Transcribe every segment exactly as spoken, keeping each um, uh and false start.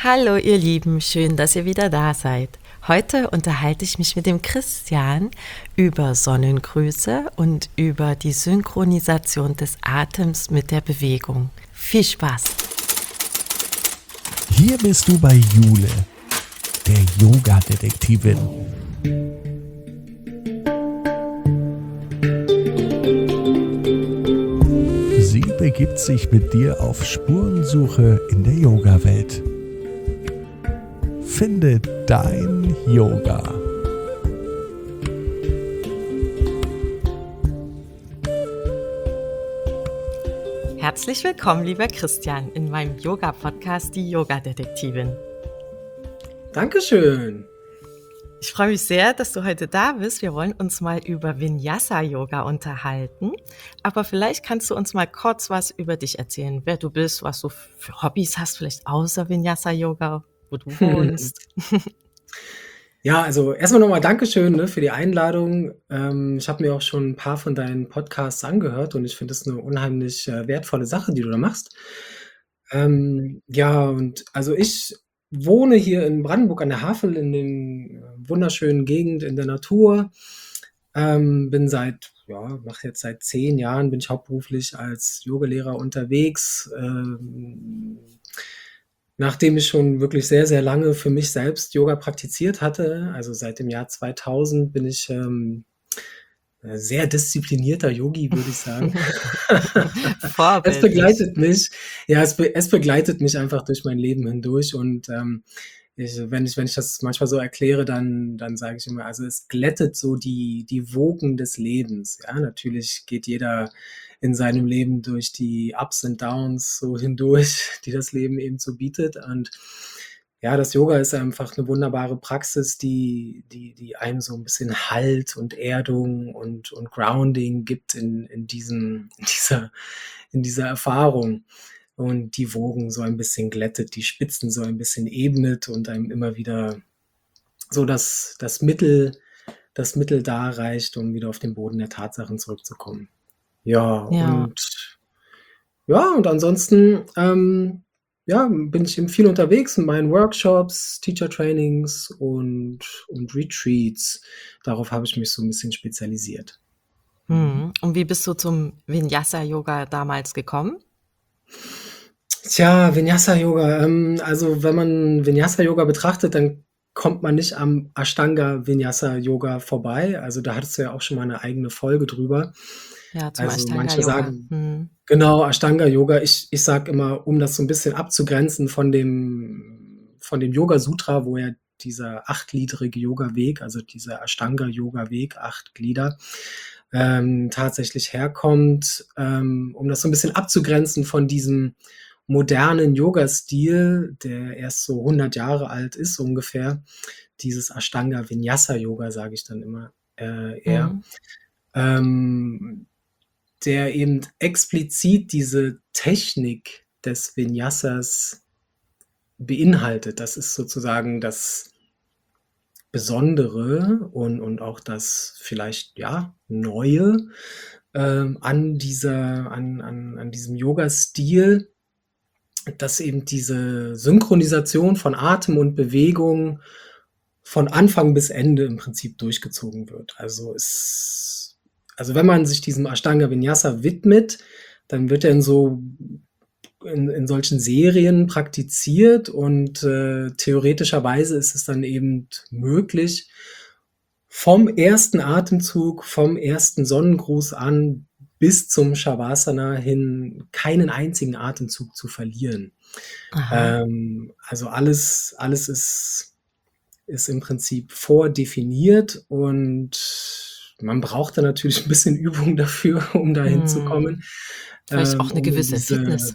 Hallo ihr Lieben, schön, dass ihr wieder da seid. Heute unterhalte ich mich mit dem Christian über Sonnengrüße und über die Synchronisation des Atems mit der Bewegung. Viel Spaß! Hier bist du bei Jule, der Yoga-Detektivin. Sie begibt sich mit dir auf Spurensuche in der Yoga-Welt. Finde dein Yoga. Herzlich willkommen, lieber Christian, in meinem Yoga-Podcast, die Yoga-Detektivin. Dankeschön. Ich freue mich sehr, dass du heute da bist. Wir wollen uns mal über Vinyasa-Yoga unterhalten. Aber vielleicht kannst du uns mal kurz was über dich erzählen, wer du bist, was du für Hobbys hast, vielleicht außer Vinyasa-Yoga, wo du wohnst. Ja, also erstmal nochmal Dankeschön ne, für die Einladung. Ähm, ich habe mir auch schon ein paar von deinen Podcasts angehört und ich finde das eine unheimlich äh, wertvolle Sache, die du da machst. Ähm, ja, und also ich wohne hier in Brandenburg an der Havel in den äh, wunderschönen Gegend in der Natur. Ähm, bin seit, ja, mache jetzt seit zehn Jahren, bin ich hauptberuflich als Yogalehrer unterwegs. Ähm, nachdem ich schon wirklich sehr, sehr lange für mich selbst Yoga praktiziert hatte, also seit dem Jahr zweitausend bin ich ähm, äh, sehr disziplinierter Yogi, würde ich sagen. Es Vorbildlich. begleitet mich, ja, es, be es begleitet mich einfach durch mein Leben hindurch und ähm, ich, wenn ich, wenn ich das manchmal so erkläre, dann, dann sage ich immer, also es glättet so die, die Wogen des Lebens. Ja, natürlich geht jeder in seinem Leben durch die Ups und Downs so hindurch, die das Leben eben so bietet. Und ja, das Yoga ist einfach eine wunderbare Praxis, die, die, die einem so ein bisschen Halt und Erdung und, und Grounding gibt in, in, diesem, in, dieser, in dieser Erfahrung und die Wogen so ein bisschen glättet, die Spitzen so ein bisschen ebnet und einem immer wieder so das, das Mittel, das Mittel darreicht, um wieder auf den Boden der Tatsachen zurückzukommen. Ja, Ja. und ja, und ansonsten ähm, ja, bin ich eben viel unterwegs in meinen Workshops, Teacher-Trainings und, und Retreats. Darauf habe ich mich so ein bisschen spezialisiert. Mhm. Hm. Und wie bist du zum Vinyasa-Yoga damals gekommen? Tja, Vinyasa-Yoga. Ähm, also wenn man Vinyasa-Yoga betrachtet, dann kommt man nicht am Ashtanga-Vinyasa-Yoga vorbei. Also da hattest du ja auch schon mal eine eigene Folge drüber. Ja, zum Also manche Ashtanga-Yoga. sagen, Hm. genau, Ashtanga-Yoga. Ich, ich sage immer, um das so ein bisschen abzugrenzen von dem, von dem Yoga-Sutra, wo ja dieser achtgliedrige Yoga-Weg, also dieser Ashtanga-Yoga-Weg, acht Glieder, ähm, tatsächlich herkommt, ähm, um das so ein bisschen abzugrenzen von diesem modernen Yoga-Stil, der erst so hundert Jahre alt ist ungefähr, dieses Ashtanga-Vinyasa-Yoga, sage ich dann immer äh, eher, Hm. ähm, der eben explizit diese Technik des Vinyasas beinhaltet. Das ist sozusagen das Besondere und, und auch das vielleicht ja Neue ähm, an dieser, an, an, an diesem Yoga-Stil, dass eben diese Synchronisation von Atem und Bewegung von Anfang bis Ende im Prinzip durchgezogen wird. Also es, also wenn man sich diesem Ashtanga Vinyasa widmet, dann wird er in so in, in solchen Serien praktiziert und äh, theoretischerweise ist es dann eben möglich, vom ersten Atemzug, vom ersten Sonnengruß an bis zum Shavasana hin keinen einzigen Atemzug zu verlieren. Aha. Ähm, also alles, alles ist, ist im Prinzip vordefiniert und man braucht da natürlich ein bisschen Übung dafür, um da hinzukommen, Hm. Vielleicht auch ähm, eine um in gewisse diese Fitness.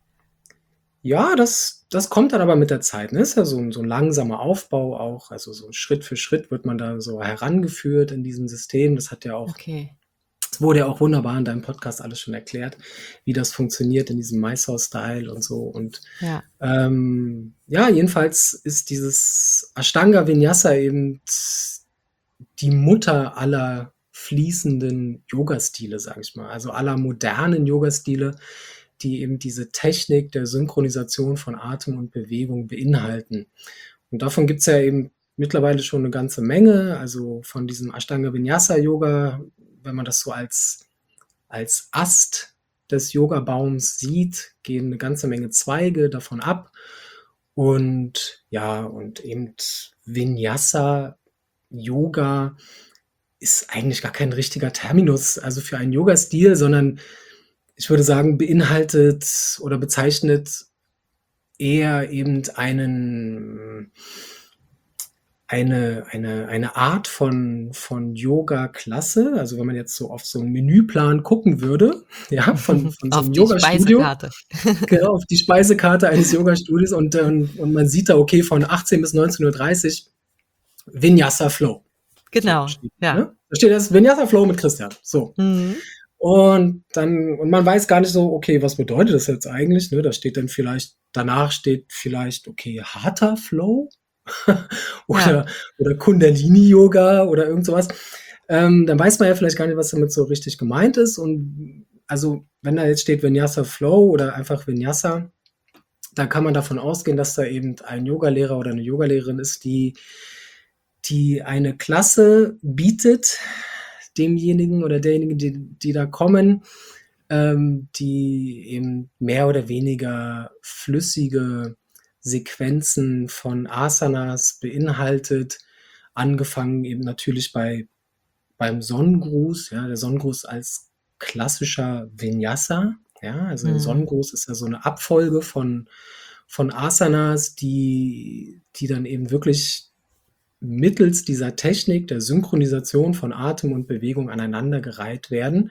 ja, das das kommt dann aber mit der Zeit, ne? Ist ja so 'n so 'n langsamer Aufbau auch. Also, so Schritt für Schritt wird man da so herangeführt in diesem System. Das hat ja auch Okay. das wurde ja auch wunderbar in deinem Podcast alles schon erklärt, wie das funktioniert in diesem Mysore-Style und so. Und, Ja. ähm, ja, jedenfalls ist dieses Ashtanga Vinyasa eben die Mutter aller fließenden Yoga-Stile, sage ich mal, also aller modernen Yoga-Stile, die eben diese Technik der Synchronisation von Atem und Bewegung beinhalten. Und davon gibt's ja eben mittlerweile schon eine ganze Menge, also von diesem Ashtanga Vinyasa Yoga, wenn man das so als als Ast des Yogabaums sieht, gehen eine ganze Menge Zweige davon ab. Und ja, und eben Vinyasa Yoga ist eigentlich gar kein richtiger Terminus, also für einen Yogastil, sondern ich würde sagen, beinhaltet oder bezeichnet eher eben einen eine eine eine Art von von Yoga-Klasse. Also, wenn man jetzt so auf so 'n Menüplan gucken würde, ja, von von so Auf 'nem die Yogastudio, Speisekarte. genau, auf die Speisekarte eines Yogastudios und dann und man sieht da, okay, von achtzehn bis neunzehn Uhr dreißig Vinyasa Flow. So Genau, steht, ja. ne? Da steht erst Vinyasa Flow mit Christian. So. Mhm. Und dann und man weiß gar nicht so, okay, was bedeutet das jetzt eigentlich, ne? Da steht dann vielleicht danach steht vielleicht, okay, Hatha Flow Ja. oder oder Kundalini-Yoga oder irgend so was. Ähm, dann weiß man ja vielleicht gar nicht, was damit so richtig gemeint ist. Und also, wenn da jetzt steht Vinyasa Flow oder einfach Vinyasa, dann kann man davon ausgehen, dass da eben ein Yogalehrer oder eine Yogalehrerin ist, die die eine Klasse bietet demjenigen oder derjenigen, die die da kommen, ähm, die eben mehr oder weniger flüssige Sequenzen von Asanas beinhaltet, angefangen eben natürlich bei beim Sonnengruß, ja, der Sonnengruß als klassischer Vinyasa, ja, also der Mhm. Sonnengruß ist ja so eine Abfolge von von Asanas, die die dann eben wirklich mittels dieser Technik der Synchronisation von Atem und Bewegung aneinandergereiht werden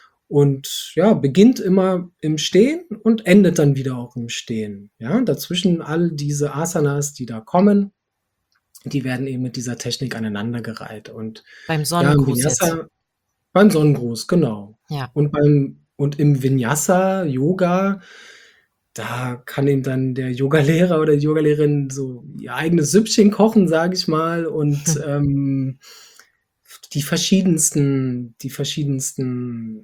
und ja, beginnt immer im Stehen und endet dann wieder auch im Stehen, ja? Dazwischen all diese Asanas, die da kommen, die werden eben mit dieser Technik aneinandergereiht und Beim ja, im Sonnengruß jetzt. Vinyasa beim Sonnengruß, genau. Ja. Und beim und im Vinyasa Yoga, da kann eben dann der Yogalehrer oder die Yogalehrerin so ihr eigenes Süppchen kochen, sage ich mal, und, ähm, die verschiedensten die verschiedensten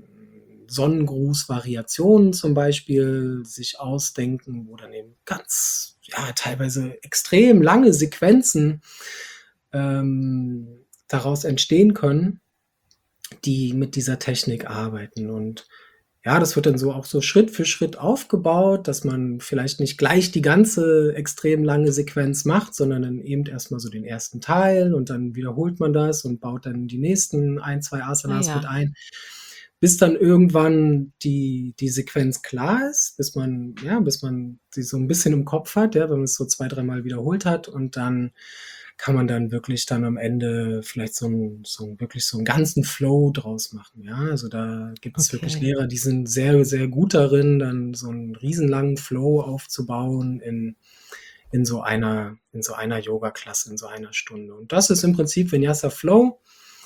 Sonnengruß-Variationen zum Beispiel sich ausdenken, wo dann eben ganz, ja, teilweise extrem lange Sequenzen, ähm, daraus entstehen können, die mit dieser Technik arbeiten. Und ja, das wird dann so auch so Schritt für Schritt aufgebaut, dass man vielleicht nicht gleich die ganze extrem lange Sequenz macht, sondern dann eben erst mal so den ersten Teil und dann wiederholt man das und baut dann die nächsten ein, zwei Ah Asanas mit ja. ein, bis dann irgendwann die die Sequenz klar ist, bis man ja, bis man sie so 'n bisschen im Kopf hat, ja, wenn man's so zwei, dreimal wiederholt hat und dann kann man dann wirklich dann am Ende vielleicht so 'n so 'n wirklich so 'n ganzen Flow draus machen, ja? Also, da gibt's wirklich Okay. Lehrer, die sind sehr, sehr gut darin, dann so 'n riesenlangen Flow aufzubauen in in so einer in so einer Yogaklasse, in so einer Stunde. Und das ist im Prinzip Vinyasa Flow.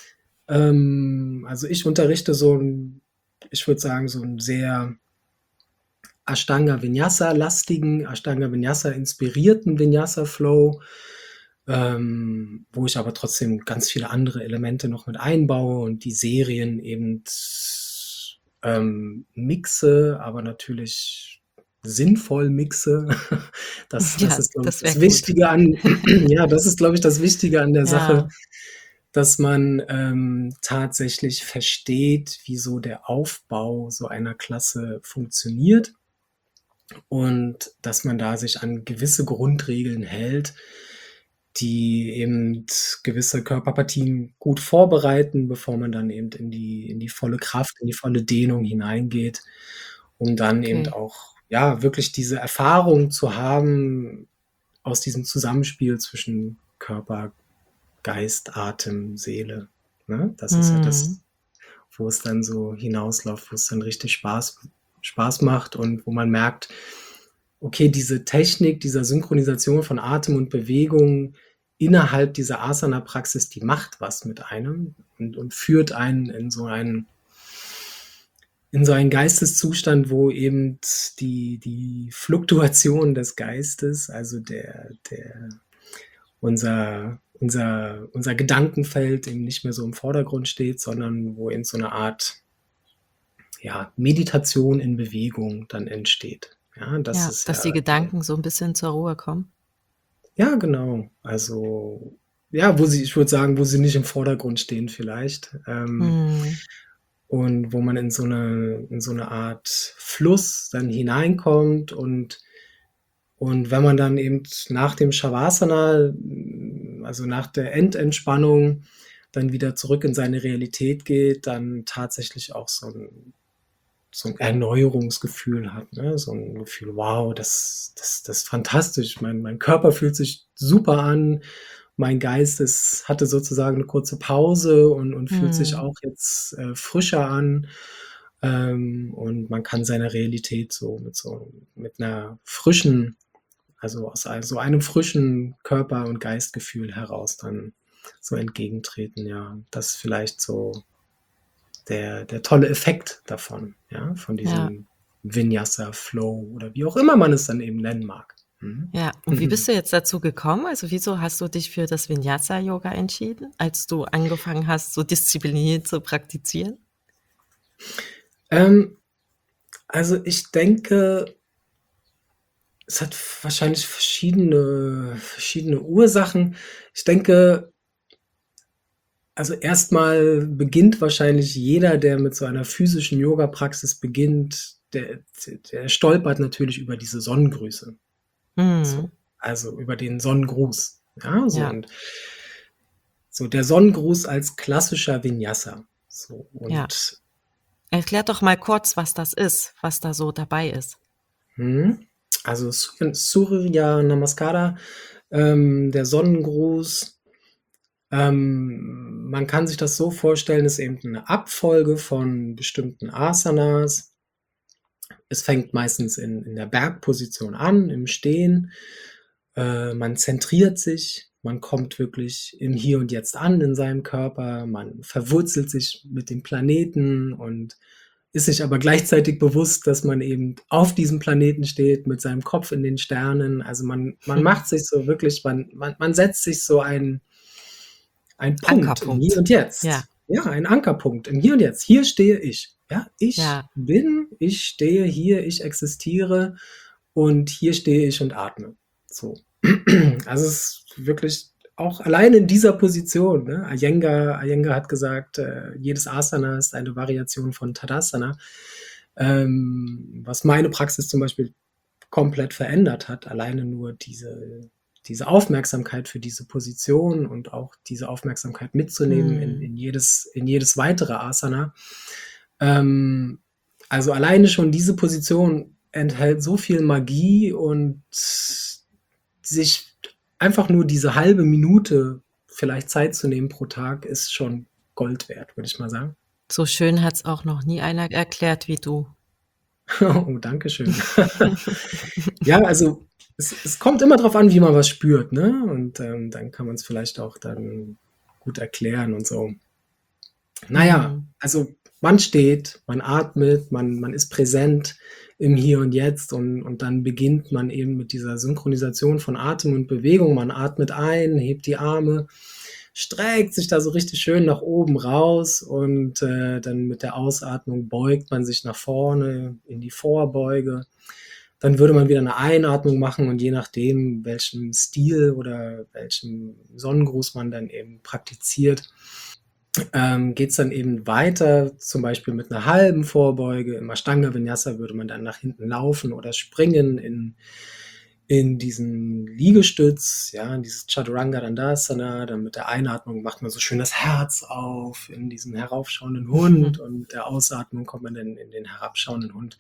Ähm, also, ich unterrichte so 'n ich würde sagen, so 'n sehr Ashtanga Vinyasa lastigen, Ashtanga Vinyasa inspirierten Vinyasa Flow, ähm, wo ich aber trotzdem ganz viele andere Elemente noch mit einbaue und die Serien eben, ähm, mixe, aber natürlich sinnvoll mixe. Das das Ja, ist, glaube ich, das wäre das gut. Wichtige an ja, das ist, glaube ich, das Wichtige an der Sache, Ja. dass man, ähm, tatsächlich versteht, wie so der Aufbau so einer Klasse funktioniert und dass man da sich an gewisse Grundregeln hält, die eben gewisse Körperpartien gut vorbereiten, bevor man dann eben in die in die volle Kraft, in die volle Dehnung hineingeht, um dann eben Okay. auch, ja, wirklich diese Erfahrung zu haben aus diesem Zusammenspiel zwischen Körper, Geist, Atem, Seele, ne? Das ist ja Mhm. das, wo es dann so hinausläuft, wo es dann richtig Spaß Spaß macht und wo man merkt, okay, diese Technik dieser Synchronisation von Atem und Bewegung innerhalb dieser Asana-Praxis, die macht was mit einem und und führt einen in so einen in so einen Geisteszustand, wo eben die die Fluktuation des Geistes, also der der unser unser unser Gedankenfeld eben nicht mehr so im Vordergrund steht, sondern wo eben so 'ne Art ja, Meditation in Bewegung dann entsteht. Ja, das Ja, ist dass ja die der Gedanken so 'n bisschen zur Ruhe kommen? Ja, genau. Also, ja, wo sie ich würde sagen, wo sie nicht im Vordergrund stehen vielleicht, ähm, Mhm. und wo man in so 'ne in so 'ne Art Fluss dann hineinkommt und und wenn man dann eben nach dem Shavasana, hm, also nach der Endentspannung dann wieder zurück in seine Realität geht, dann tatsächlich auch so 'n so 'n Erneuerungsgefühl hat, ne? So 'n Gefühl: „Wow, das das das ist fantastisch. Mein mein Körper fühlt sich super an. Mein Geist ist hatte sozusagen 'ne kurze Pause und und fühlt sich Mhm. auch jetzt, äh, frischer an.“ Ähm, und man kann seiner Realität so mit so mit 'ner frischen also aus ei so einem frischen Körper und Geistgefühl heraus dann so entgegentreten, ja. Das ist vielleicht so der der tolle Effekt davon, ja, von Ja. diesem Vinyasa-Flow oder wie auch immer man es dann eben nennen mag. Mhm. Ja, und wie bist du jetzt dazu gekommen? Also, wieso hast du dich für das Vinyasa-Yoga entschieden, als du angefangen hast, so diszipliniert zu praktizieren? Ähm, also ich denke es hat v wahrscheinlich verschiedene verschiedene Ursachen. Ich denke also erst mal beginnt wahrscheinlich jeder, der mit so einer physischen Yogapraxis beginnt, der d der stolpert natürlich über diese Sonnengrüße. Mhm. So, also über den Sonnengruß, ja, so Ja. und so der Sonnengruß als klassischer Vinyasa, so Ja. und Erklär doch mal kurz, was das ist, was da so dabei ist. Mhm. Also Sur Surya Namaskara, ähm, der Sonnengruß, ähm, man kann sich das so vorstellen, ist eben 'ne Abfolge von bestimmten Asanas. Es fängt meistens in in der Bergposition an, im Stehen. Äh, man zentriert sich, man kommt wirklich im Hier und Jetzt an in seinem Körper, man verwurzelt sich mit dem Planeten und ist sich aber gleichzeitig bewusst, dass man eben auf diesem Planeten steht mit seinem Kopf in den Sternen. Also man man macht sich so wirklich man man man setzt sich so ein ein Punkt im Hier Ankerpunkt. und Ja. Jetzt. Ja, ein Ankerpunkt im Hier und Jetzt. Hier stehe ich. Ja, ich Ja. bin, ich stehe hier, ich existiere und hier stehe ich und atme. So. Also es ist wirklich auch allein in dieser Position, ne? Iyengar Iyengar hat gesagt, äh, jedes Asana ist eine Variation von Tadasana, ähm, was meine Praxis zum Beispiel komplett verändert hat. Alleine nur diese diese Aufmerksamkeit für diese Position und auch diese Aufmerksamkeit mitzunehmen in Mhm. in jedes in jedes weitere Asana. Ähm, also alleine schon diese Position enthält so viel Magie und sich einfach nur diese halbe Minute vielleicht Zeit zu nehmen pro Tag ist schon Gold wert, würde ich mal sagen. So schön hat's auch noch nie einer erklärt wie du. Oh, danke schön. Ja, also es es kommt immer drauf an, wie man was spürt, ne? Und, ähm, dann kann man's vielleicht auch dann gut erklären und so. Na ja, Mhm. also man steht, man atmet, man man ist präsent im Hier und Jetzt und und dann beginnt man eben mit dieser Synchronisation von Atem und Bewegung. Man atmet ein, hebt die Arme, streckt sich da so richtig schön nach oben raus und, äh, dann mit der Ausatmung beugt man sich nach vorne in die Vorbeuge. Dann würde man wieder 'ne Einatmung machen und je nachdem, welchen Stil oder welchen Sonnengruß man dann eben praktiziert, ähm, geht's dann eben weiter, zum Beispiel mit 'ner halben Vorbeuge. Im Ashtanga Vinyasa würde man dann nach hinten laufen oder springen in in diesen Liegestütz, ja, in dieses Chaturanga Dandasana. Dann mit der Einatmung macht man so schön das Herz auf in diesen heraufschauenden Hund und mit der Ausatmung kommt man dann in den herabschauenden Hund.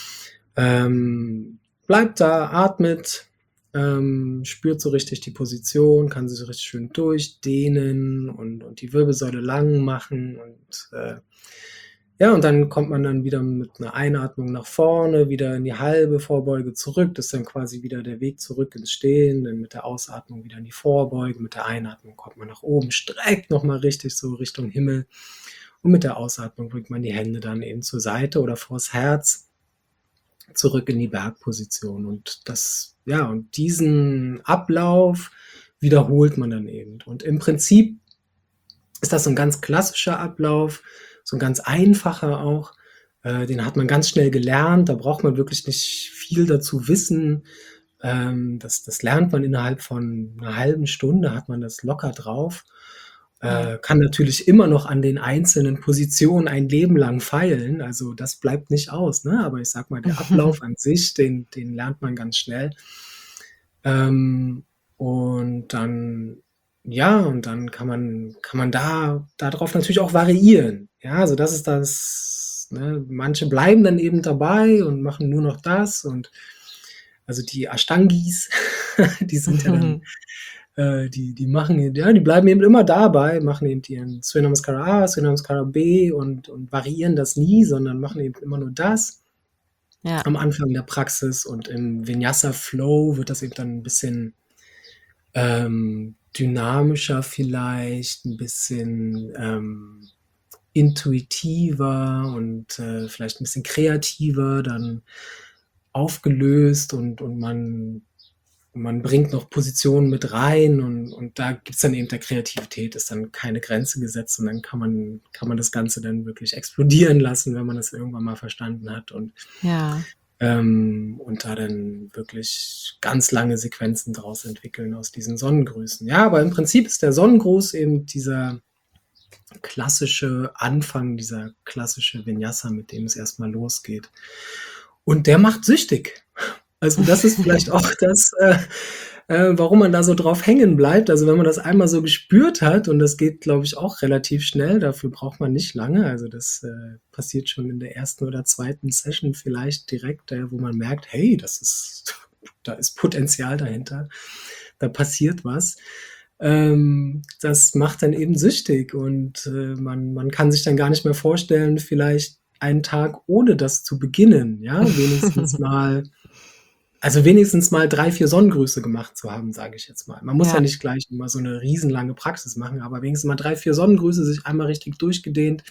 Ähm, bleibt da, atmet, ähm, spürt so richtig die Position, kann sie so richtig schön durchdehnen und und die Wirbelsäule lang machen und, äh ja, und dann kommt man dann wieder mit 'ner Einatmung nach vorne, wieder in die halbe Vorbeuge zurück. Das ist dann quasi wieder der Weg zurück ins Stehen, dann mit der Ausatmung wieder in die Vorbeuge. Mit der Einatmung kommt man nach oben, streckt noch mal richtig so Richtung Himmel und mit der Ausatmung bringt man die Hände dann eben zur Seite oder vors Herz zurück in die Bergposition und das ja, und diesen Ablauf wiederholt man dann eben. Und im Prinzip ist das so 'n ganz klassischer Ablauf, so 'n ganz einfacher auch. Äh, den hat man ganz schnell gelernt, da braucht man wirklich nicht viel dazu wissen. Ähm, das das lernt man innerhalb von 'ner halben Stunde hat man das locker drauf. Ja. Äh, kann natürlich immer noch an den einzelnen Positionen ein Leben lang feilen, also das bleibt nicht aus, ne? Aber ich sage mal, der Ablauf an sich, den den lernt man ganz schnell. Ähm, und dann ja, und dann kann man kann man da da drauf natürlich auch variieren. Ja, also das ist das ne? Manche bleiben dann eben dabei und machen nur noch das und also die Ashtangis, die sind ja dann äh, die die machen ja, die bleiben eben immer dabei, machen eben ihren Surya Namaskara A, Surya Namaskara B und und variieren das nie, sondern machen eben immer nur das Ja. am Anfang der Praxis und im Vinyasa Flow wird das eben dann 'n bisschen, ähm, dynamischer vielleicht, 'n bisschen, ähm, intuitiver und, äh, vielleicht 'n bisschen kreativer dann aufgelöst und und man man bringt noch Positionen mit rein und und da gibt's dann eben der Kreativität ist dann keine Grenze gesetzt und dann kann man kann man das Ganze dann wirklich explodieren lassen, wenn man das irgendwann mal verstanden hat und Ja. ähm, und da dann wirklich ganz lange Sequenzen draus entwickeln aus diesen Sonnengrüßen. Ja, aber im Prinzip ist der Sonnengruß eben dieser klassische Anfang, dieser klassische Vinyasa, mit dem es erst mal losgeht. Und der macht süchtig. Also, das ist vielleicht auch das, äh, äh, warum man da so drauf hängen bleibt. Also, wenn man das einmal so gespürt hat und das geht, glaube ich, auch relativ schnell, dafür braucht man nicht lange. Also, das, äh, passiert schon in der ersten oder zweiten Session vielleicht direkt, äh, wo man merkt: „Hey, das ist da ist Potenzial dahinter. Da passiert was.“ Ähm, das macht dann eben süchtig und, äh, man man kann sich dann gar nicht mehr vorstellen, vielleicht einen Tag ohne das zu beginnen, ja? Wenigstens mal also wenigstens mal drei, vier Sonnengrüße gemacht zu haben, sage ich jetzt mal. Man muss ja Ja. nicht gleich immer so 'ne riesenlange Praxis machen, aber wenigstens mal drei, vier Sonnengrüße, sich einmal richtig durchgedehnt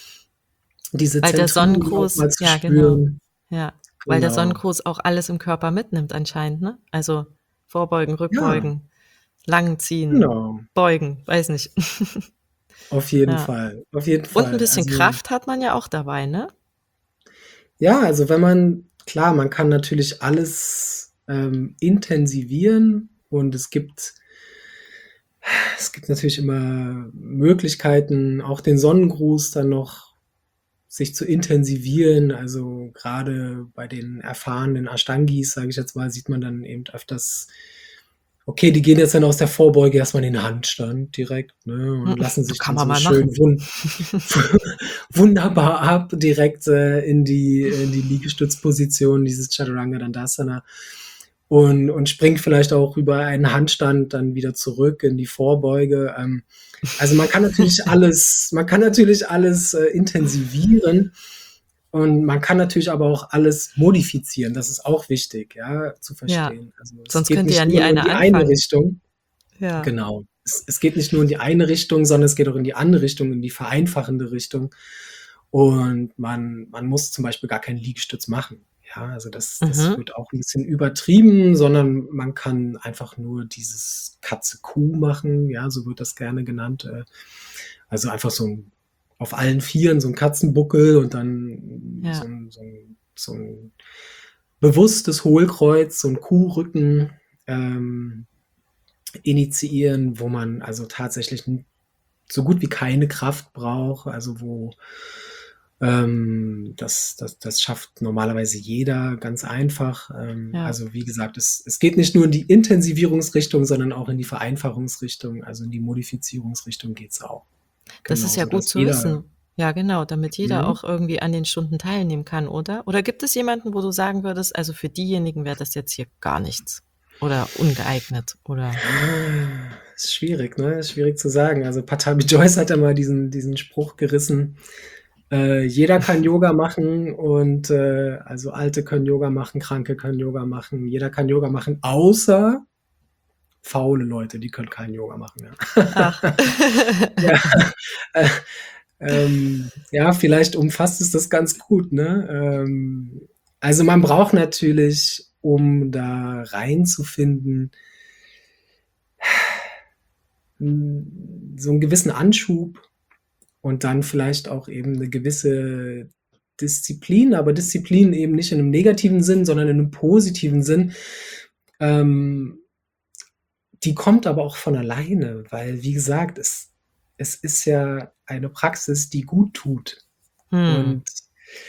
diese Weil der Zenturen auch Sonnengruß mal zu ja, genau. spüren. Ja, weil der Genau. Sonnengruß auch alles im Körper mitnimmt anscheinend, ne? Also, vorbeugen, Ja. rückbeugen, langziehen, Genau. beugen, weiß nicht. Auf jeden Ja. Fall, auf jeden Und 'n Fall. bisschen Also Kraft hat man ja auch dabei, ne? Ja, also wenn man klar, man kann natürlich alles, ähm, intensivieren und es gibt es gibt natürlich immer Möglichkeiten, auch den Sonnengruß dann noch sich zu intensivieren. Also, grade bei den erfahrenen Ashtangis, sage ich jetzt mal, sieht man dann eben öfters okay, die gehen jetzt dann aus der Vorbeuge erst mal in den Handstand direkt, ne, und lassen sich Kann dann man so mal schön machen. wun wunderbar ab direkt, äh, in die in die Liegestützposition, dieses Chaturanga Dandasana und und springt vielleicht auch über einen Handstand dann wieder zurück in die Vorbeuge. Ähm, also, man kann natürlich alles man kann natürlich alles, äh, intensivieren und man kann natürlich aber auch alles modifizieren. Das ist auch wichtig, ja, zu Ja, verstehen. Also, es sonst geht könnte ja nicht nie immer nur in einer die eine anfangen. Richtung. Ja. Genau. Es es geht nicht nur in die eine Richtung, sondern es geht auch in die andere Richtung, in die vereinfachende Richtung. Und man man muss zum Beispiel gar keinen Liegestütz machen. Ja, also das das Mhm. wird auch 'n bisschen übertrieben, sondern man kann einfach nur dieses Katze-Kuh machen, ja, so wird das gerne genannt. Äh, also einfach so 'n auf allen Vieren so 'n Katzenbuckel und dann so Ja. 'n so 'n so 'n bewusstes Hohlkreuz, so 'n Kuhrücken, ähm, initiieren, wo man also tatsächlich n so gut wie keine Kraft braucht, also wo ähm, das das das schafft normalerweise jeder ganz einfach. Ähm, Ja. also wie gesagt, es es geht nicht nur in die Intensivierungsrichtung, sondern auch in die Vereinfachungsrichtung, also in die Modifizierungsrichtung geht's auch. Das ist Genau, ja gut sodass zu jeder wissen. Ja, genau, damit jeder Mhm. auch irgendwie an den Stunden teilnehmen kann, oder? Oder gibt es jemanden, wo du sagen würdest: „Also, für diejenigen wäre das jetzt hier gar nichts oder ungeeignet“, oder Ah, ist schwierig, ne? Ist schwierig zu sagen. Also, Pattabhi Jois hat ja mal diesen diesen Spruch gerissen, äh: „Jeder kann Yoga machen und, äh also Alte können Yoga machen, Kranke können Yoga machen. Jeder kann Yoga machen, außer faule Leute, die können kein Yoga machen“, ja. Ach. Ja, äh, ähm, ja, vielleicht umfasst es das ganz gut, ne? Ähm, also, man braucht natürlich, um da reinzufinden hm, so 'n gewissen Anschub und dann vielleicht auch eben 'ne gewisse Disziplin, aber Disziplin eben nicht in einem negativen Sinn, sondern in einem positiven Sinn. Ähm, die kommt aber auch von alleine, weil, wie gesagt, es es ist ja eine Praxis, die gut tut Mhm. und,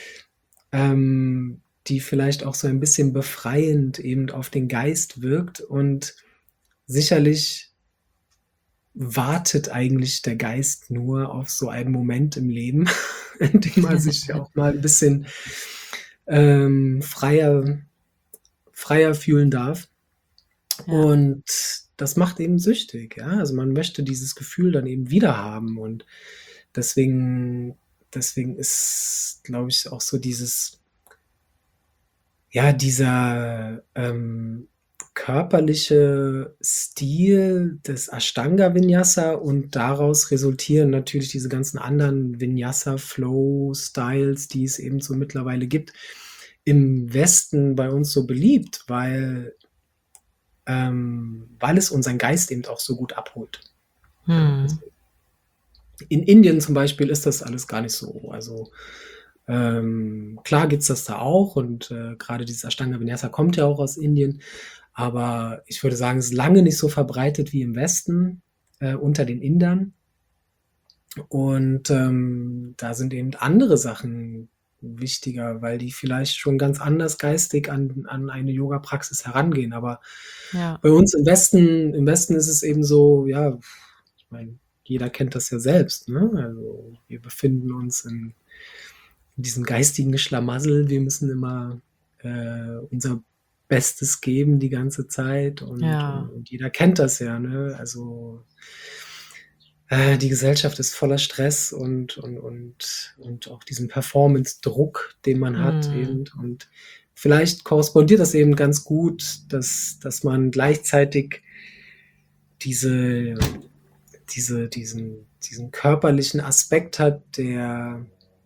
ähm, die vielleicht auch so ein bisschen befreiend eben auf den Geist wirkt und sicherlich wartet eigentlich der Geist nur auf so einen Moment im Leben, in dem er sich auch mal 'n bisschen, ähm, freier freier fühlen darf. Ja. Und das macht eben süchtig, ja? Also, man möchte dieses Gefühl dann eben wieder haben und deswegen deswegen ist, glaube ich, auch so dieses ja, dieser, ähm, körperliche Stil des Ashtanga-Vinyasa und daraus resultieren natürlich diese ganzen anderen Vinyasa-Flow-Styles, die es eben so mittlerweile gibt, im Westen bei uns so beliebt, weil ähm, weil es unseren Geist eben auch so gut abholt. Ja, Mhm. deswegen. In Indien zum Beispiel ist das alles gar nicht so. Also, ähm, klar gibt's das da auch und, äh, grade dieses Ashtanga Vinyasa kommt ja auch aus Indien, aber ich würde sagen, es ist lange nicht so verbreitet wie im Westen, äh, unter den Indern. Und, ähm, da sind eben andere Sachen wichtiger, weil die vielleicht schon ganz anders geistig an an eine Yogapraxis herangehen. Aber Ja. bei uns im Westen im Westen ist es eben so, ja, ich meine, jeder kennt das ja selbst, ne? Also, wir befinden uns in in diesem geistigen Schlamassel. Wir müssen immer, äh, unser Bestes geben die ganze Zeit und und Ja. und jeder kennt das ja, ne? Also äh, die Gesellschaft ist voller Stress und und und und auch diesen Performance-Druck, den man hat Mhm. eben. Und vielleicht korrespondiert das eben ganz gut, dass dass man gleichzeitig diese diese diesen diesen körperlichen Aspekt hat, der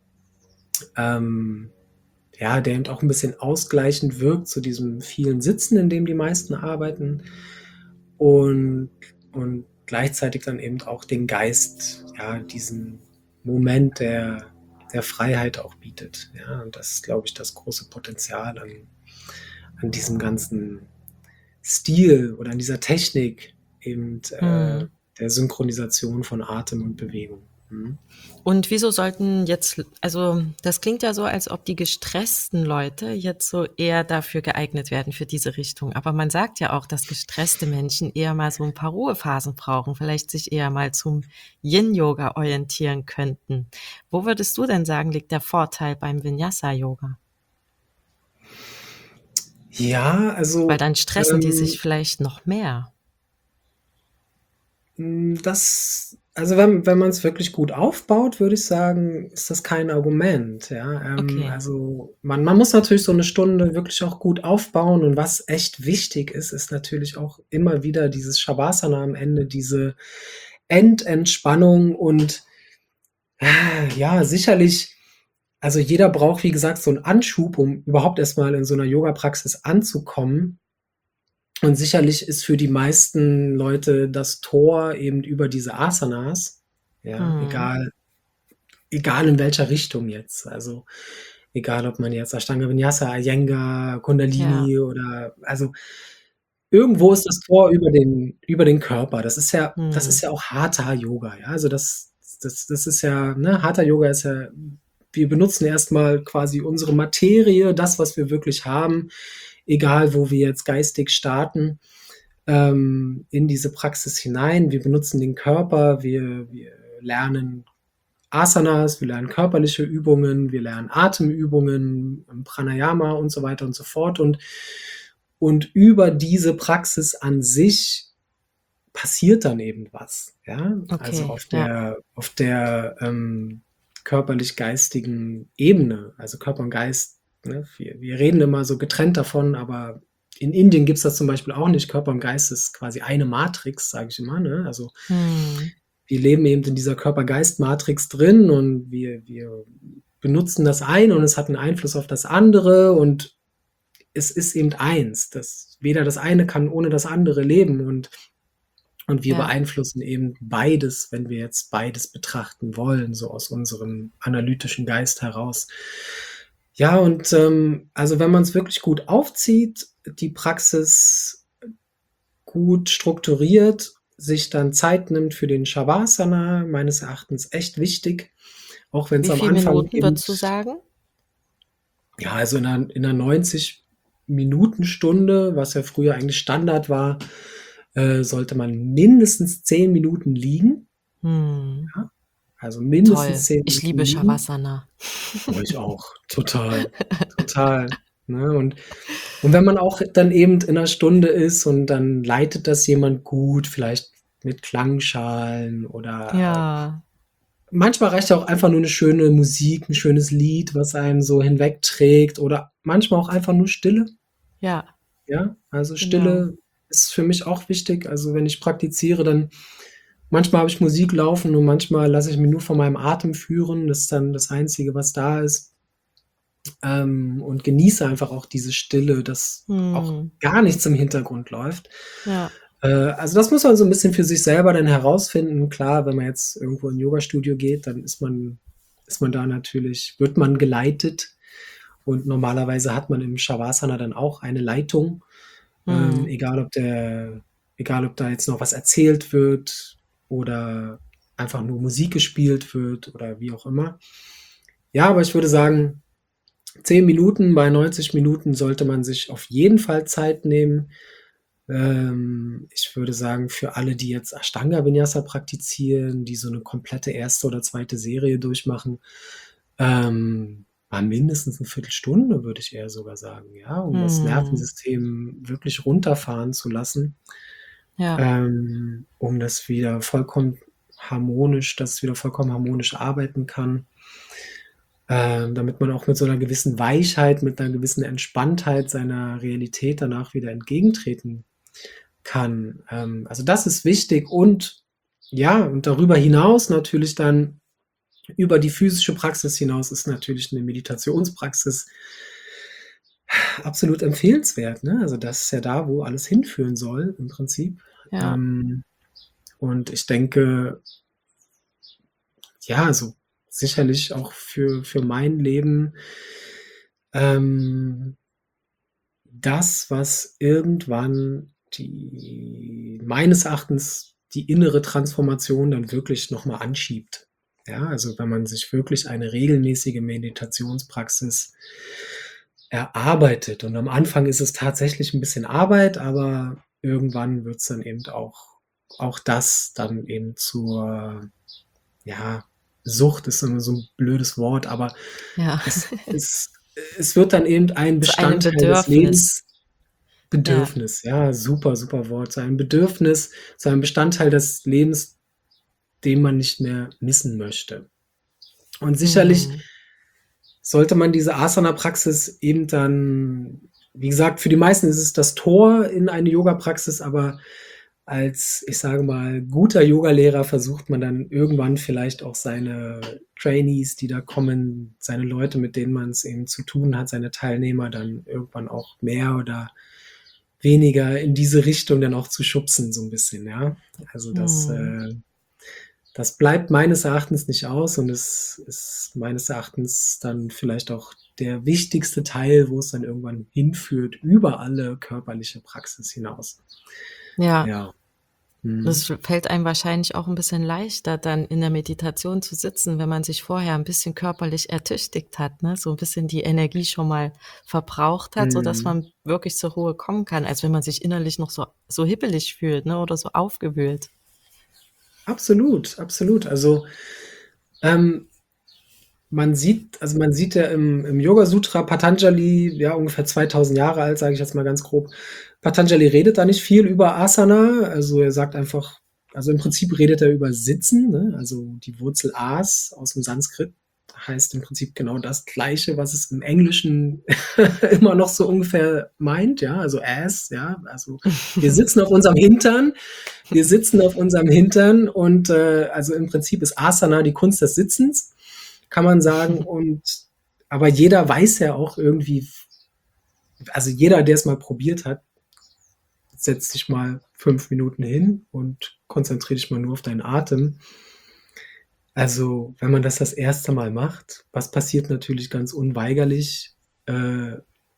ähm, ja, der eben auch 'n bisschen ausgleichend wirkt zu diesem vielen Sitzen, in dem die meisten arbeiten und und gleichzeitig dann eben auch den Geist, ja, diesen Moment der der Freiheit auch bietet, ja? Und das ist, glaube ich, das große Potenzial an an diesem ganzen Stil oder an dieser Technik eben, äh, Mhm. der Synchronisation von Atem und Bewegung. Mhm. Und wieso sollten jetzt l also, das klingt ja so, als ob die gestressten Leute jetzt so eher dafür geeignet werden für diese Richtung. Aber man sagt ja auch, dass gestresste Menschen eher mal so 'n paar Ruhephasen brauchen, vielleicht sich eher mal zum Yin-Yoga orientieren könnten. Wo würdest du denn sagen, liegt der Vorteil beim Vinyasa-Yoga? Ja, Weil also, dann stressen die sich ähm vielleicht noch mehr. Hm, das also, wenn wenn man's wirklich gut aufbaut, würde ich sagen, ist das kein Argument, ja? Ähm, Okay. also, man man muss natürlich so 'ne Stunde wirklich auch gut aufbauen und was echt wichtig ist, ist natürlich auch immer wieder dieses Shavasana am Ende, diese Endentspannung und, ah, ja, sicherlich also, jeder braucht, wie gesagt, so 'n Anschub, um überhaupt erst mal in so 'ner Yogapraxis anzukommen. Und sicherlich ist für die meisten Leute das Tor eben über diese Asanas, ja, Mhm. egal egal in welcher Richtung jetzt. Also, egal, ob man jetzt Ashtanga Vinyasa, Iyengar, Ja. Kundalini oder also, irgendwo ist das Tor über den über den Körper. Das ist ja das ist Mhm. ja auch Hatha Yoga, ja? Also, das das das ist ja ne, Hatha Yoga ist ja wir benutzen erst mal quasi unsere Materie, das, was wir wirklich haben, egal wo wir jetzt geistig starten, ähm, in diese Praxis hinein. Wir benutzen den Körper, wir wir lernen Asanas, wir lernen körperliche Übungen, wir lernen Atemübungen, Pranayama und so weiter und so fort. Und und über diese Praxis an sich passiert dann eben was, ja? Also, Okay, auf ja. der auf der, ähm, körperlich-geistigen Ebene, also, Körper und Geist, ne? Wir wir reden immer so getrennt davon, aber in Indien gibt's das zum Beispiel auch nicht. Körper und Geist ist quasi eine Matrix, sage ich immer, ne? Also Mhm. wir leben eben in dieser Körper-Geist-Matrix drin und wir wir benutzen das eine und es hat 'n Einfluss auf das andere und es ist eben eins. Das weder das eine kann ohne das andere leben und und wir Ja. beeinflussen eben beides, wenn wir jetzt beides betrachten wollen, so aus unserem analytischen Geist heraus. Ja, und, ähm, also, wenn man's wirklich gut aufzieht, die Praxis gut strukturiert, sich dann Zeit nimmt für den Shavasana, meines Erachtens echt wichtig, auch wenn's Wie am viel Anfang Minuten eben würdest du sagen? ja, also in 'ner in 'ner neunzig Minuten-Stunde, was ja früher eigentlich Standard war, äh, sollte man mindestens zehn Minuten liegen. Mhm. Ja, also mindestens Toll. zehn Ich Minuten liebe liegen. Shavasana. Oh, ich auch, total, total, ne? Und und wenn man auch dann eben in 'ner Stunde ist und dann leitet das jemand gut, vielleicht mit Klangschalen oder, äh Ja. manchmal reicht ja auch einfach nur 'ne schöne Musik, 'n schönes Lied, was einen so hinwegträgt oder manchmal auch einfach nur Stille. Ja. Ja, also Genau. Stille ist für mich auch wichtig. Also, wenn ich praktiziere, dann manchmal habe ich Musik laufen und manchmal lasse ich mich nur von meinem Atem führen. Das ist dann das Einzige, was da ist. Ähm, und genieße einfach auch diese Stille, dass auch Mhm. gar nichts im Hintergrund läuft. Ja. Äh, also, das muss man so 'n bisschen für sich selber dann herausfinden. Klar, wenn man jetzt irgendwo in 'n Yogastudio geht, dann ist man ist man da natürlich wird man geleitet und normalerweise hat man im Shavasana dann auch eine Leitung, ähm, Mhm. egal ob der egal ob da jetzt noch was erzählt wird oder einfach nur Musik gespielt wird oder wie auch immer. Ja, aber ich würde sagen, zehn Minuten, bei neunzig Minuten sollte man sich auf jeden Fall Zeit nehmen. Ähm, ich würde sagen, für alle, die jetzt Ashtanga Vinyasa praktizieren, die so 'ne komplette erste oder zweite Serie durchmachen, ähm, ah, mindestens 'ne Viertelstunde, würde ich eher sogar sagen, ja, um das Mhm. Nervensystem wirklich runterfahren zu lassen, Ja. ähm, um das wieder vollkommen harmonisch dass es wieder vollkommen harmonisch arbeiten kann. Ähm, damit man auch mit so 'ner gewissen Weichheit, mit 'ner gewissen Entspanntheit seiner Realität danach wieder entgegentreten kann. Ähm, also, das ist wichtig und ja, und darüber hinaus natürlich dann über die physische Praxis hinaus ist natürlich 'ne Meditationspraxis absolut empfehlenswert, ne? Also, das ist ja da, wo alles hinführen soll im Prinzip. Ja. Ähm, und ich denke ja, also, sicherlich auch für für mein Leben ähm das, was irgendwann die meines Erachtens die innere Transformation dann wirklich noch mal anschiebt. Ja, also, wenn man sich wirklich eine regelmäßige Meditationspraxis erarbeitet und am Anfang ist es tatsächlich 'n bisschen Arbeit, aber irgendwann wird's dann eben auch auch das dann eben zur, ja, Sucht ist immer so 'n blödes Wort, aber Ja. es es es wird dann eben ein Zu einem Bestandteil des Bedürfnis. Lebens Ja. Bedürfnis, ja, super, super Wort. Zu einem Bedürfnis, zu einem Bestandteil des Lebens, den man nicht mehr missen möchte. Und sicherlich Mhm. sollte man diese Asana-Praxis eben dann wie gesagt, für die meisten ist es das Tor in eine Yogapraxis, aber als, ich sage mal, guter Yogalehrer versucht man dann irgendwann vielleicht auch seine Trainees, die da kommen, seine Leute, mit denen man's eben zu tun hat, seine Teilnehmer dann irgendwann auch mehr oder weniger in diese Richtung dann auch zu schubsen so 'n bisschen, ja? Also, das, Mhm. äh das bleibt meines Erachtens nicht aus und es ist meines Erachtens dann vielleicht auch der wichtigste Teil, wo es dann irgendwann hinführt über alle körperliche Praxis hinaus. Ja. Ja. Mhm. Das fällt einem wahrscheinlich auch 'n bisschen leichter, dann in der Meditation zu sitzen, wenn man sich vorher 'n bisschen körperlich ertüchtigt hat, ne? So 'n bisschen die Energie schon mal verbraucht hat, sodass Mhm. man wirklich zur Ruhe kommen kann, als wenn man sich innerlich noch so so hibbelig fühlt, ne, oder so aufgewühlt. Absolut, absolut. Also, ähm man sieht also, man sieht ja im im Yoga-Sutra Patanjali, ja, ungefähr zweitausend Jahre alt, sage ich jetzt mal ganz grob. Patanjali redet da nicht viel über Asana. Also, er sagt einfach also, im Prinzip redet er über Sitzen, ne? Also, die Wurzel As aus'm Sanskrit heißt im Prinzip genau das Gleiche, was es im Englischen immer noch so ungefähr meint, ja, also Ass, ja. Also, wir sitzen auf unserem Hintern wir sitzen auf unserem Hintern und, äh, also, im Prinzip ist Asana die Kunst des Sitzens, kann man sagen und aber jeder weiß ja auch irgendwie f also, jeder, der's mal probiert hat setz dich mal fünf Minuten hin und konzentriere dich mal nur auf deinen Atem. Also, wenn man das das erste Mal macht, was passiert natürlich ganz unweigerlich? Äh,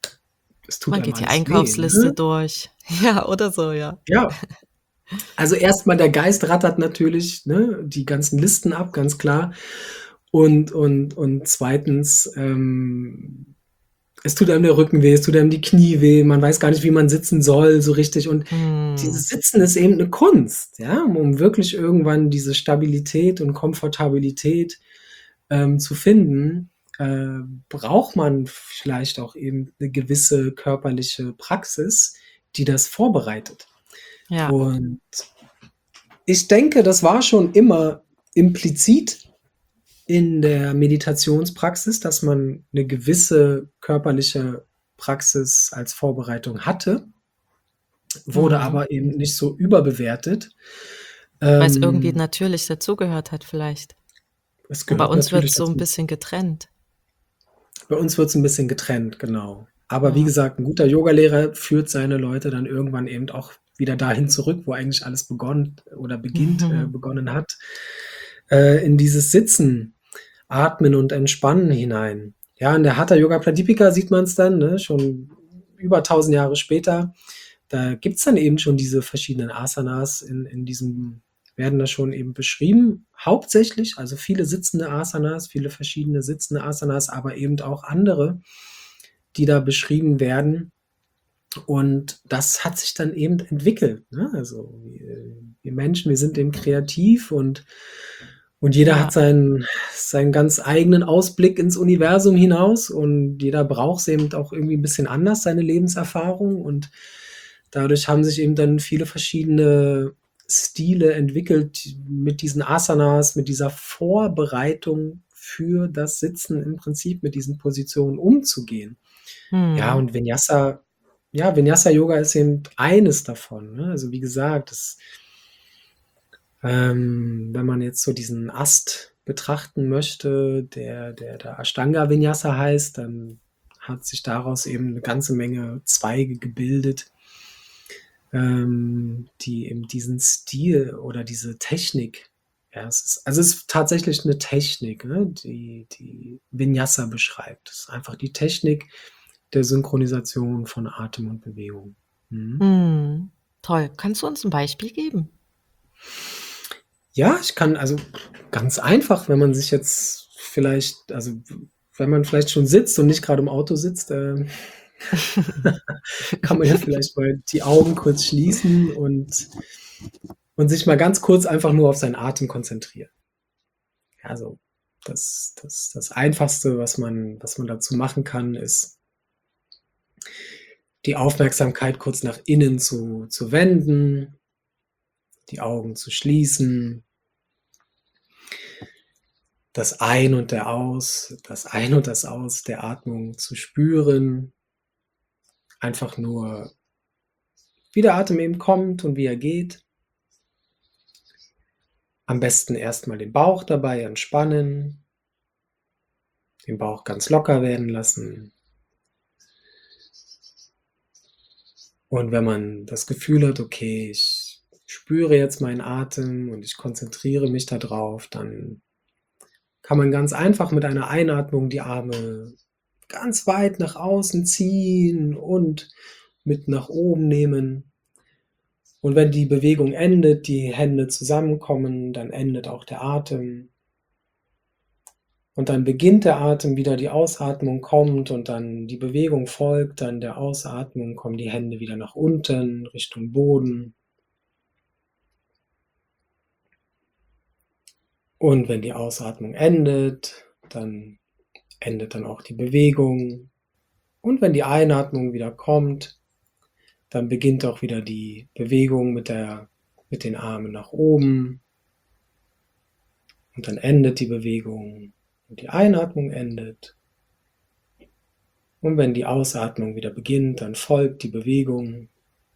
es tut Man einem geht die alles weh, Einkaufsliste ne? durch. Ja, oder so, ja. Ja, also erst mal der Geist rattert natürlich, ne, die ganzen Listen ab, ganz klar. Und und und zweitens, ähm, es tut einem der Rücken weh, es tut einem die Knie weh, man weiß gar nicht, wie man sitzen soll so richtig. Und Mhm. dieses Sitzen ist eben 'ne Kunst, ja, um wirklich irgendwann diese Stabilität und Komfortabilität, ähm, zu finden, äh, braucht man vielleicht auch eben 'ne gewisse körperliche Praxis, die das vorbereitet. Ja. Und ich denke, das war schon immer implizit in der Meditationspraxis, dass man 'ne gewisse körperliche Praxis als Vorbereitung hatte, wurde Mhm. aber eben nicht so überbewertet. Weil's irgendwie Ähm natürlich dazugehört hat vielleicht. Es Und bei gehört uns natürlich wird's so 'n dazu. bisschen getrennt. Bei uns wird's 'n bisschen getrennt, genau. Aber wie Ja. gesagt, 'n guter Yogalehrer führt seine Leute dann irgendwann eben auch wieder dahin zurück, wo eigentlich alles begonnen oder beginnt äh, begonnen hat, äh, in dieses Sitzen, Atmen und Entspannen hinein. Ja, in der Hatha Yoga Pradipika sieht man's dann, ne, schon über tausend Jahre später. Da gibt's dann eben schon diese verschiedenen Asanas in in diesem werden da schon eben beschrieben. Hauptsächlich, also viele sitzende Asanas, viele verschiedene sitzende Asanas, aber eben auch andere, die da beschrieben werden. Und das hat sich dann eben entwickelt, ne? Also, wir wir Menschen, wir sind eben kreativ und und jeder hat Ja. seinen seinen ganz eigenen Ausblick ins Universum hinaus und jeder braucht's eben auch irgendwie 'n bisschen anders, seine Lebenserfahrung. Und dadurch haben sich eben dann viele verschiedene Stile entwickelt mit diesen Asanas, mit dieser Vorbereitung für das Sitzen im Prinzip mit diesen Positionen umzugehen. Ja, Mhm. und Vinyasa ja, Vinyasa Yoga ist eben eines davon, ne? Also, wie gesagt, das ähm, wenn man jetzt so diesen Ast betrachten möchte, der der da Ashtanga Vinyasa heißt, dann hat sich daraus eben 'ne ganze Menge Zweige gebildet ähm, die eben diesen Stil oder diese Technik ja, es ist also, es ist tatsächlich 'ne Technik, ne, die die Vinyasa beschreibt. Das ist einfach die Technik der Synchronisation von Atem und Bewegung. Mhm. Mhm. Toll. Kannst du uns 'n Beispiel geben? Ja, ich kann also, ganz einfach, wenn man sich jetzt vielleicht also, w wenn man vielleicht schon sitzt und nicht grade im Auto sitzt, ähm, kann man ja vielleicht mal die Augen kurz schließen und und sich mal ganz kurz einfach nur auf seinen Atem konzentrieren. Ja, so das das das Einfachste, was man was man dazu machen kann, ist die Aufmerksamkeit kurz nach innen zu zu wenden, die Augen zu schließen das Ein und der Aus das Ein und das Aus der Atmung zu spüren. Einfach nur wie der Atem eben kommt und wie er geht. Am besten erst mal den Bauch dabei entspannen. Den Bauch ganz locker werden lassen. Und wenn man das Gefühl hat: „Okay, ich spüre jetzt meinen Atem und ich konzentriere mich da drauf“, dann kann man ganz einfach mit einer Einatmung die Arme ganz weit nach außen ziehen und mit nach oben nehmen. Und wenn die Bewegung endet, die Hände zusammenkommen, dann endet auch der Atem. Und dann beginnt der Atem wieder, die Ausatmung kommt und dann die Bewegung folgt dann der Ausatmung, kommen die Hände wieder nach unten Richtung Boden. Und wenn die Ausatmung endet, dann endet dann auch die Bewegung. Und wenn die Einatmung wieder kommt, dann beginnt auch wieder die Bewegung mit der mit den Armen nach oben. Und dann endet die Bewegung und die Einatmung endet. Und wenn die Ausatmung wieder beginnt, dann folgt die Bewegung.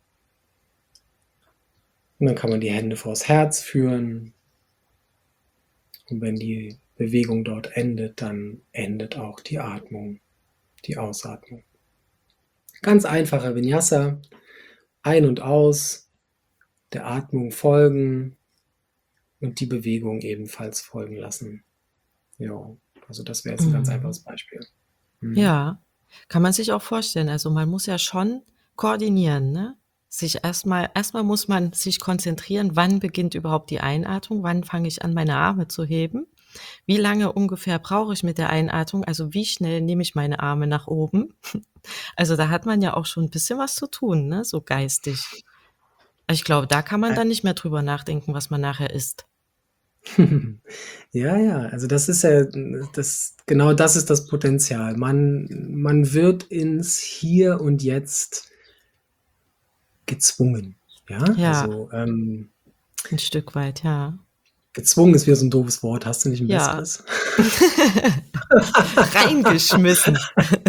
Und dann kann man die Hände vors Herz führen. Und wenn die Bewegung dort endet, dann endet auch die Atmung, die Ausatmung. Ganz einfacher Vinyasa. Ein und aus, der Atmung folgen. und die Bewegung ebenfalls folgen lassen. Ja, also das wäre jetzt 'n ganz Mhm. einfaches Beispiel. Mhm. Ja, kann man sich auch vorstellen. Also, man muss ja schon koordinieren, ne? Sich erst mal erst mal muss man sich konzentrieren, wann beginnt überhaupt die Einatmung? Wann fange ich an, meine Arme zu heben? Wie lange ungefähr brauche ich mit der Einatmung? Also, wie schnell nehme ich meine Arme nach oben? Also, da hat man ja auch schon 'n bisschen was zu tun, ne, so geistig. Ich glaube, da kann man Äh dann nicht mehr drüber nachdenken, was man nachher isst. Ja, ja, also das ist ja n das genau das ist das Potenzial. Man man wird ins Hier und Jetzt gezwungen, ja? Ja. Also, ähm 'N Stück weit, ja. gezwungen ist wieder so 'n doofes Wort. Hast du nicht 'n Ja. besseres? Reingeschmissen.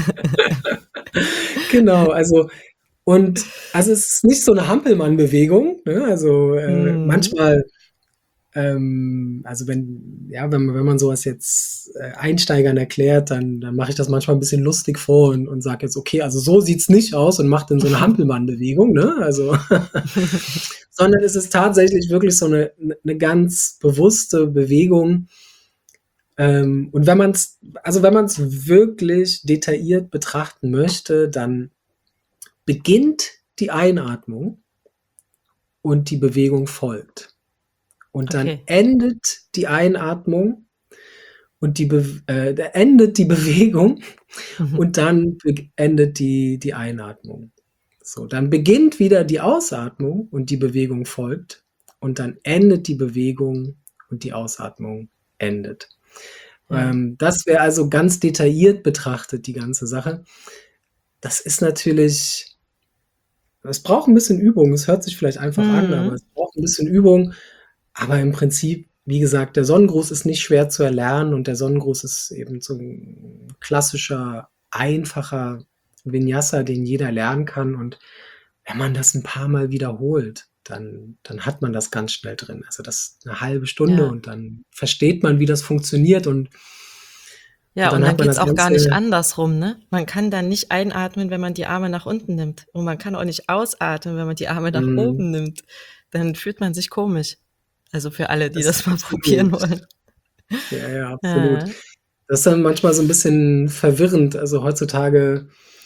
Genau, also und also, es ist nicht so 'ne Hampelmannbewegung, ne? Also, äh, Mhm. manchmal, ähm also, wenn ja, wenn man wenn man so was jetzt, äh, Einsteigern erklärt, dann dann mache ich das manchmal 'n bisschen lustig vor und und sage jetzt: „Okay, also so sieht's nicht aus“ und mache dann so 'ne Hampelmannbewegung, ne? Also sondern es ist tatsächlich wirklich so 'ne 'ne 'ne ganz bewusste Bewegung. Ähm, und wenn man's also, wenn man's wirklich detailliert betrachten möchte, dann beginnt die Einatmung und die Bewegung folgt. Und dann Okay. endet die Einatmung und die Bew äh, da endet die Bewegung Mhm. und dann beg endet die die Einatmung. So, dann beginnt wieder die Ausatmung und die Bewegung folgt und dann endet die Bewegung und die Ausatmung endet. Ja. Ähm, das wäre also ganz detailliert betrachtet die ganze Sache. Das ist natürlich es braucht 'n bisschen Übung. Es hört sich vielleicht einfach an, aber Mhm. es braucht 'n bisschen Übung. Aber im Prinzip, wie gesagt, der Sonnengruß ist nicht schwer zu erlernen und der Sonnengruß ist eben so 'n klassischer, einfacher Vinyasa, den jeder lernen kann. Und wenn man das 'n paarmal wiederholt, dann dann hat man das ganz schnell drin. Also, das 'ne halbe Stunde Ja. und dann versteht man, wie das funktioniert und und Ja, und dann dann hat man geht's das auch gar nicht Ganze andersrum, ne? Man kann dann nicht einatmen, wenn man die Arme nach unten nimmt. Und man kann auch nicht ausatmen, wenn man die Arme nach Mhm. oben nimmt. Dann fühlt man sich komisch. Also, für alle, die Das das mal probieren absolut. wollen. Ja, ja, absolut. Mhm. Das ist dann manchmal so 'n bisschen verwirrend. Also, heutzutage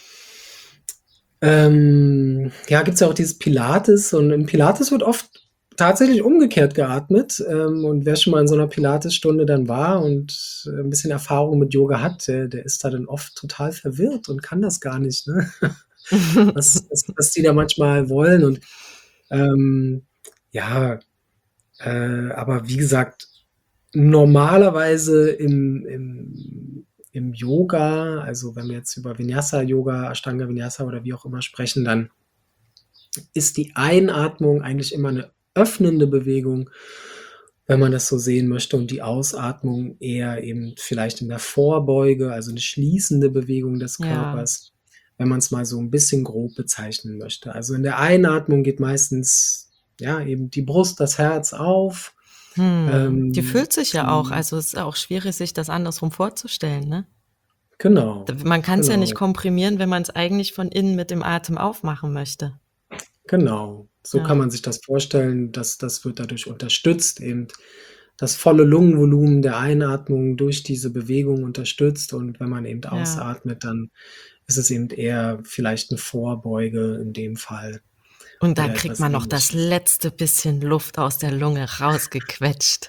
ähm, ja, gibt's ja auch dieses Pilates und im Pilates wird oft tatsächlich umgekehrt geatmet. Ähm, und wer schon mal in so 'ner Pilatesstunde dann war und, äh, 'n bisschen Erfahrung mit Yoga hat, der der ist da dann oft total verwirrt und kann das gar nicht, ne? Was was was die da manchmal wollen und, ähm, ja, äh, aber wie gesagt, normalerweise im im im Yoga, also, wenn wir jetzt über Vinyasa-Yoga, Ashtanga-Vinyasa oder wie auch immer sprechen, dann ist die Einatmung eigentlich immer 'ne öffnende Bewegung, wenn man das so sehen möchte und die Ausatmung eher eben vielleicht in der Vorbeuge, also 'ne schließende Bewegung des Ja. Körpers, wenn man's mal so 'n bisschen grob bezeichnen möchte. Also, in der Einatmung geht meistens, ja, eben die Brust, das Herz auf. Mhm. Die Ähm, füllt sich ja auch. die Also, es ist auch schwierig, sich das andersrum vorzustellen, ne? D Genau, man kann's ja nicht genau. komprimieren, wenn man's eigentlich von innen mit dem Atem aufmachen möchte. Genau, so kann Ja. man sich das vorstellen. Das das wird dadurch unterstützt, eben das volle Lungenvolumen der Einatmung durch diese Bewegung unterstützt. Und wenn man eben Ja. ausatmet, dann ist es eben eher vielleicht 'ne Vorbeuge in dem Fall Und dann oder kriegt etwas man noch das Ähnliches. letzte bisschen Luft aus der Lunge rausgequetscht.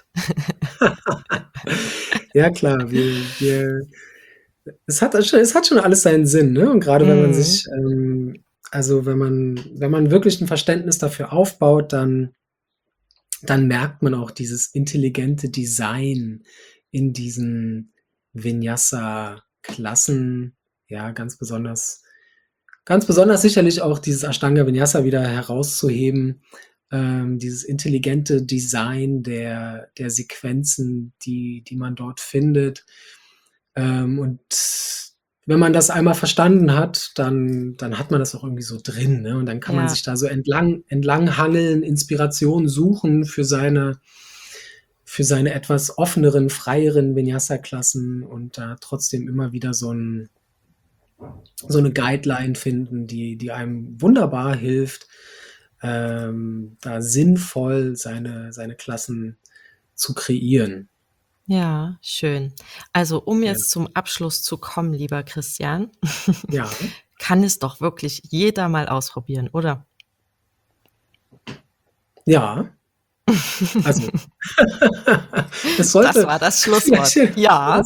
Ja klar, wir wir es hat es es hat schon alles seinen Sinn, ne? Und grade wenn man Mhm. sich, ähm also, wenn man wenn man wirklich 'n Verständnis dafür aufbaut, dann dann merkt man auch dieses intelligente Design in diesen Vinyasa-Klassen, ja, ganz besonders ganz besonders sicherlich auch dieses Ashtanga-Vinyasa wieder herauszuheben, ähm, dieses intelligente Design der der Sequenzen, die die man dort findet. Ähm, und wenn man das einmal verstanden hat, dann dann hat man das auch irgendwie so drin, ne? Und dann kann man Ja. sich da so entlang entlanghangeln, Inspiration suchen für seine für seine etwas offeneren, freieren Vinyasa-Klassen und da trotzdem immer wieder so 'n so 'ne Guideline finden, die die einem wunderbar hilft, ähm, da sinnvoll seine seine Klassen zu kreieren. Ja, schön. Also, um Ja. jetzt zum Abschluss zu kommen, lieber Christian, Ja. kann es doch wirklich jeder mal ausprobieren, oder? Ja. Also, es Das sollte war das vielleicht Schlusswort. Ja.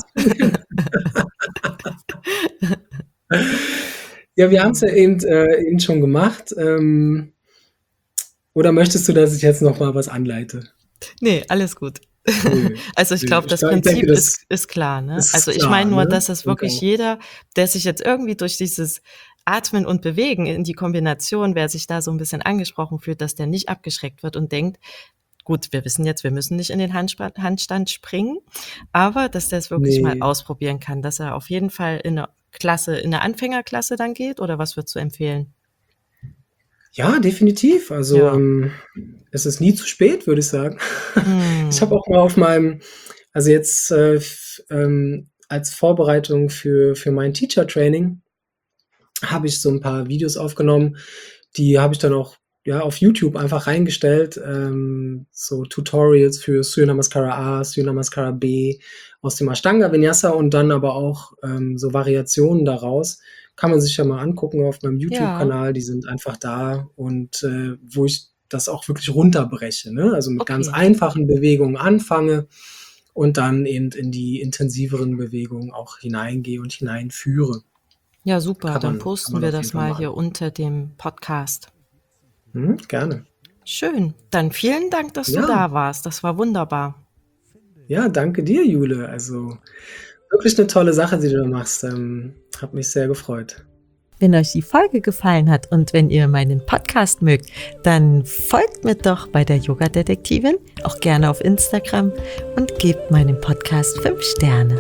Ja, wir haben's ja eben äh, eben schon gemacht. Ähm, oder möchtest du, dass ich jetzt noch mal was anleite? Ne, alles gut. Nö, Also, ich nö. glaube, Ich das glaube ich denke, Prinzip das ist ist klar, ne? ist Also, ich klar, meine nur, ne? dass das Ich denke wirklich auch. jeder, der sich jetzt irgendwie durch dieses Atmen und Bewegen in die Kombination, wer sich da so 'n bisschen angesprochen fühlt, dass der nicht abgeschreckt wird und denkt: „Gut, wir wissen jetzt, wir müssen nicht in den Handspa Handstand springen“, aber dass der's wirklich mal Ne. ausprobieren kann, dass er auf jeden Fall in 'ne Klasse in 'ne Anfängerklasse dann geht oder was würdest du empfehlen? Ja, definitiv. Also, Ja. ähm, es ist nie zu spät, würde ich sagen. Ich habe Mhm. auch mal auf meinem also, jetzt, äh, f ähm, als Vorbereitung für für mein Teacher Training habe ich so 'n paar Videos aufgenommen, die habe ich dann auch, ja, auf YouTube einfach reingestellt, ähm, so Tutorials für Surya Namaskara A, Surya Namaskara B aus dem Ashtanga Vinyasa und dann aber auch, ähm, so Variationen daraus. Kann man sich ja mal angucken auf meinem Ja. YouTube-Kanal, die sind einfach da und, äh, wo ich das auch wirklich runterbreche, ne? Also, mit ganz Okay. einfachen Bewegungen anfange und dann eben in die intensiveren Bewegungen auch hineingehe und hineinführe. Ja, super, Kann dann man kann posten man wir auf jeden das Fall mal mal hier angucken. unter dem Podcast. Mhm, gerne. Schön. Dann vielen Dank, dass du Ja. da warst. Das war wunderbar. Ja, danke dir, Jule. Also, wirklich 'ne tolle Sache, die du da machst. Ähm, hat mich sehr gefreut. Wenn euch die Folge gefallen hat und wenn ihr meinen Podcast mögt, dann folgt mir doch bei der Yoga-Detektivin, auch gerne auf Instagram und gebt meinem Podcast fünf Sterne.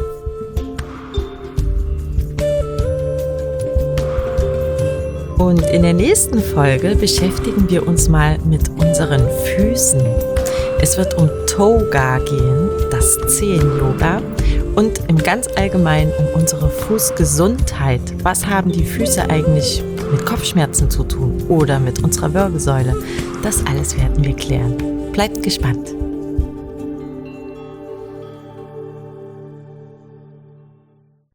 Und in der nächsten Folge beschäftigen wir uns mal mit unseren Füßen. Es wird um Toga gehen, das Zehen-Yoga, und im ganz Allgemeinen um unsere Fußgesundheit. Was haben die Füße eigentlich mit Kopfschmerzen zu tun oder mit unserer Wirbelsäule? Das alles werden wir klären. Bleibt gespannt.